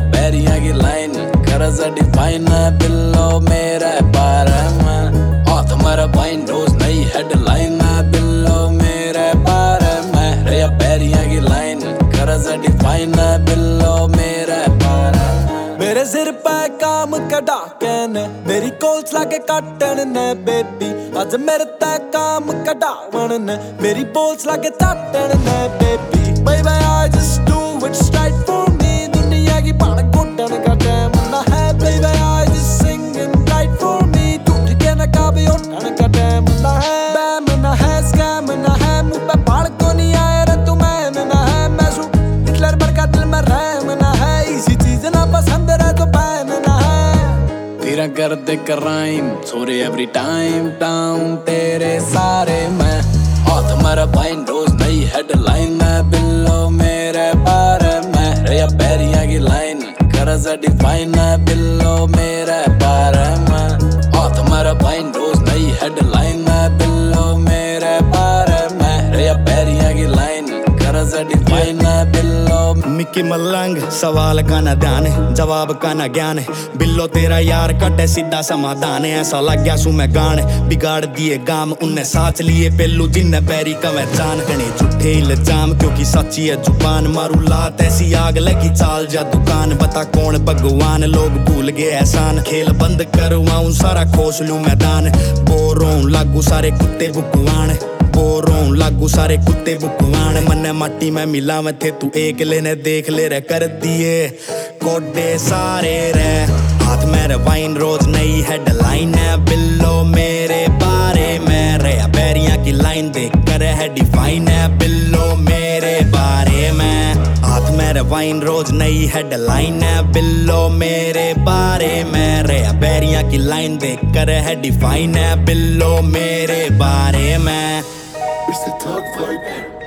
पैरियां की लाइन करज डिफाइन बिल्लो मेरा बारे में हाथ मेरा बाइन रोज नई हेडलाइन बिल्लो मेरे बारे में रे पैरियां की लाइन करज डिफाइन बिल्लो मेरे बारे में मेरे सिर पे काम कटा के ने मेरी कोल्स लाके काटन ने बेबी आज मेरे ते काम कटावन ने मेरी बोल्स लाके चाटन ने baby baby I just do what's right for me दुनिया की बाण घुटन का टाइम ना है baby I just sing and write for me टूट के ना कभी उठन का टाइम ना है बैम ना है स्कैम ना है मुँह पे बाण को नहीं आए रे तू मैन ना है मैं सू हिटलर पर का दिल में रैम ना है इसी चीज ना पसंद रहे तो बैन ना है तेरा कर दे क्राइम सोरे एवरी टाइम डाउन तेरे सारे मैं हाथ मेरा बाइन रोज नई हेडलाइन बिल्लो मेरे बारे में रे पैरियां की लाइन करज डिफाइन बिल्लो मेरे बारे में हाथ मेरा बाइन रोज नई हेडलाइन बिल्लो मेरे बारे में रे पैरियां की लाइन करज डिफाइन बिल्लो मिकी मलंग सवाल का ना ध्यान जवाब का ना ज्ञान बिल्लो तेरा यार कटे सीधा समाधान ऐसा लग गया सू मैं गान बिगाड़ दिए गाम उनने साच लिए पेलू जिन्ने पैरी कवे जान कने झूठे इल्जाम क्योंकि सच्ची है जुबान मारू लात ऐसी आग लगी चाल जा दुकान बता कौन भगवान लोग भूल गए एहसान खेल बंद करवाऊं सारा खोस लूं मैदान बोर होऊं लागू सारे कुत्ते बुकवान बोर होऊं लागू सारे कुत्ते बुकवान मन्ने माटी में मिला में थे तू एक लेने देख ले रे कर दिए कोडे सारे रे हाथ मेरे वाइन रोज नई हेडलाइन है बिल्लो मेरे बारे में रे पैरियां की लाइन देख कर है डिफाइन है बिल्लो मेरे बारे में हाथ मेरे वाइन रोज नई हेडलाइन है बिल्लो मेरे बारे में रे पैरियां की लाइन देख कर है डिफाइन है बिल्लो मेरे बारे में It's the Talk Vibe.